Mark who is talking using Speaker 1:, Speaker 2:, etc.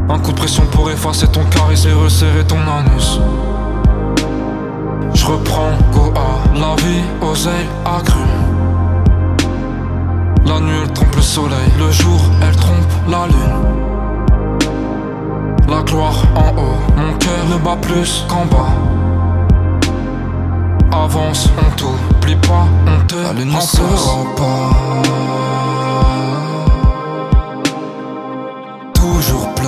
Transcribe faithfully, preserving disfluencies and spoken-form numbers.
Speaker 1: Un coup de pression pour effacer ton charisme et resserrer ton anus. Je reprends go à la vie, oseille accrue. La nuit elle trompe le soleil, le jour elle trompe la lune. La gloire en haut, mon cœur ne bat plus qu'en bas. Avance, on t'oublie pas, on te
Speaker 2: La lune ne
Speaker 1: remplace.
Speaker 2: sera pas toujours pleine.